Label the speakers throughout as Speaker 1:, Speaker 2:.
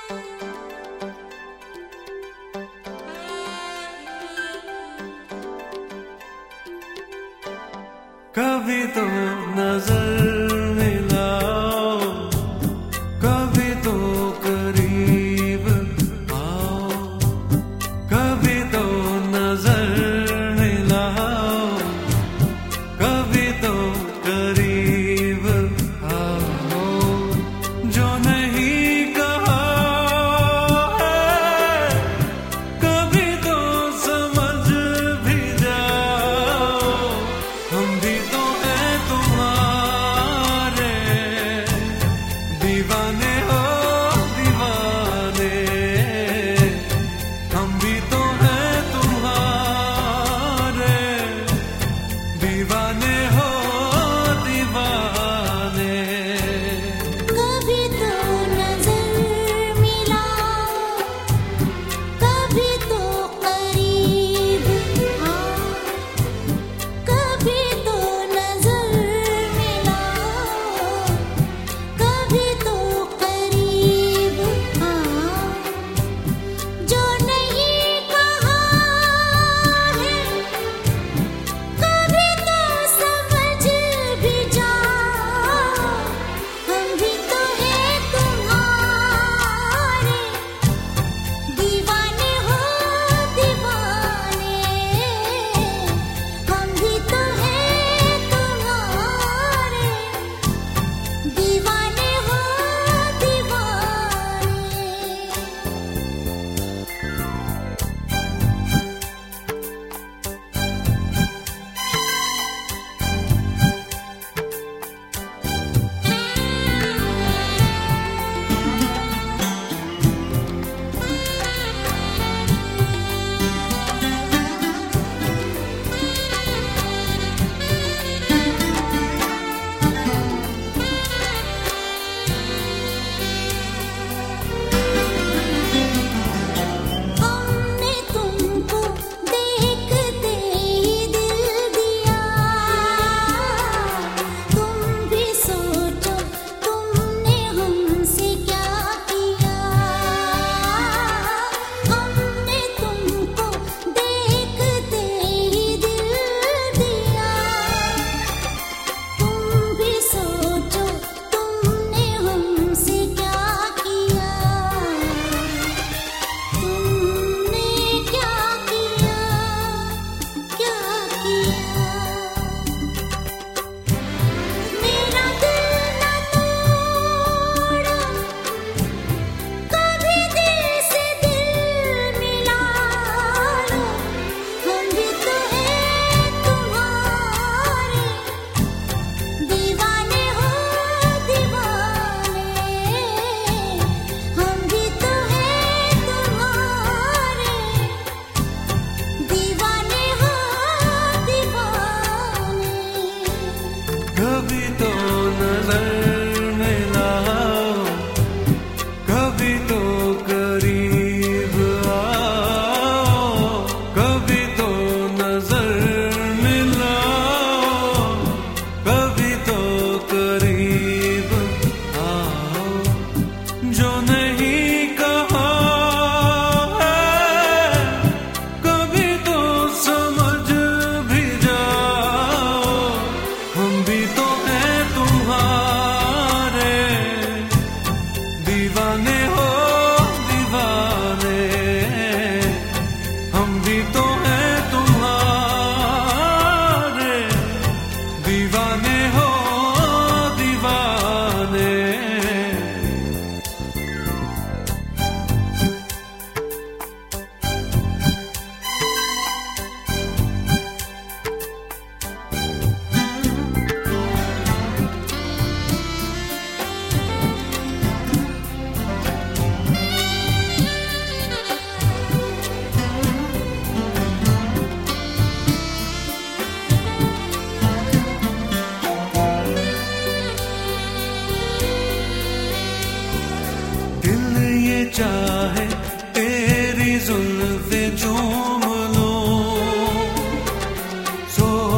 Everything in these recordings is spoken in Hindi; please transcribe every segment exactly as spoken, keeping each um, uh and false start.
Speaker 1: कभी तो नजर मिलाओ, कभी तो करीब आओ, कभी तो नजर मिलाओ, कभी तो करीब आओ। जो नहीं कहा है कभी तो समझ भी जाओ। हम भी तो हैं तुम्हारे दीवाने हो दीवाने, हम भी तो हैं तुम्हारे दीवाने हो दीवाने।
Speaker 2: कभी तो नजर मिलाओ, कभी तो करीब आओ, कभी तो नजर मिलाओ, कभी तो करीब आओ। जो नहीं कहा है कभी तो समझ भी जाओ। हम भी तो हैं तुम्हारे दीवाने हो दीवाने, हम भी तो हैं तुम्हारे दीवाने हो दीवाने। हमने तुमको देखते ही दिल दिया, तुम भी सोचो तुमने हमसे क्या किया। हमने तुमको देखते ही दिल दिया, तुम भी सोचो तुमने हमसे क्या किया। तुमने क्या किया, क्या किया। मेरा दिल न तोड़ो, कभी दिल से दिल मिला लो। हम भी तो हैं तुम्हारे दीवाने हो दीवाने, हम भी तो हैं तुम्हारे दीवाने हो दीवाने।
Speaker 1: कभी तो नजर मिलाओ, कभी तो करीब आओ, कभी तो नजर मिलाओ, कभी तो करीब आओ। जो नहीं कहा है कभी तो समझ भी जाओ। हम भी तो हैं तुम्हारे दीवाने हो दीवाने, हम भी तो हैं तुम्हारे दीवाने हो दीवाने। दिल ये चाहे तेरी जुल्फे चूम लो,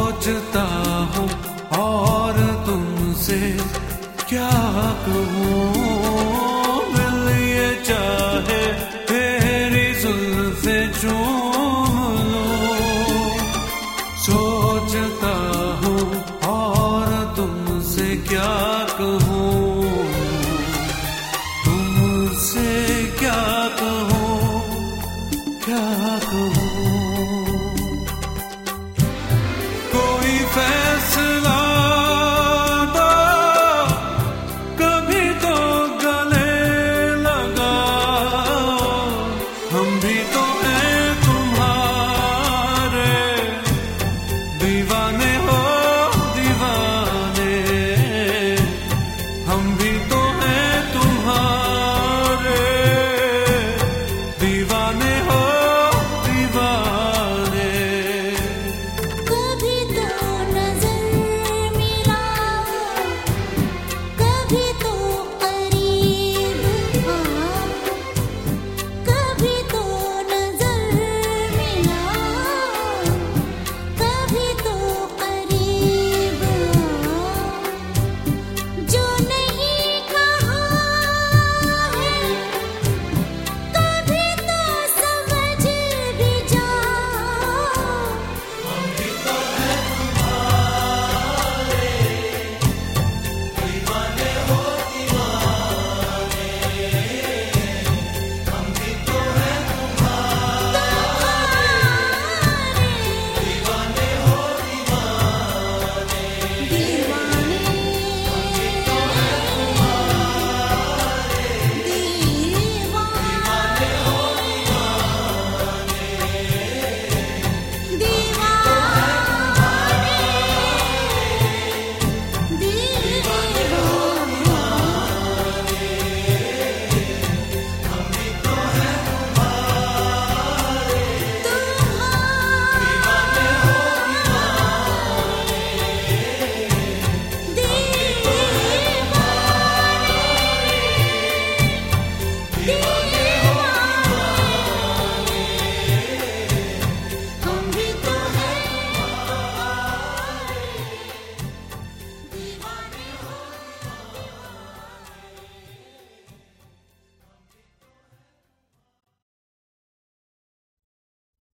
Speaker 1: सोचता हूँ और तुमसे क्या कहूँ।